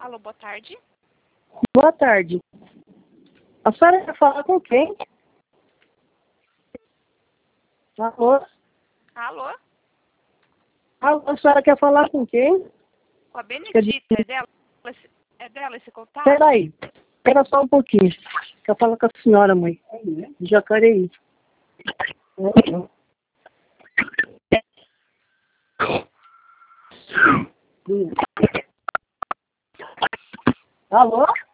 Alô, boa tarde. Boa tarde. A senhora quer falar com quem? Alô? Alô? Alô, a senhora quer falar com quem? Com a Benedita, é dela? É dela esse contato? Peraí, espera só um pouquinho. Quer falar com a senhora, mãe? De Jacareí. Alô?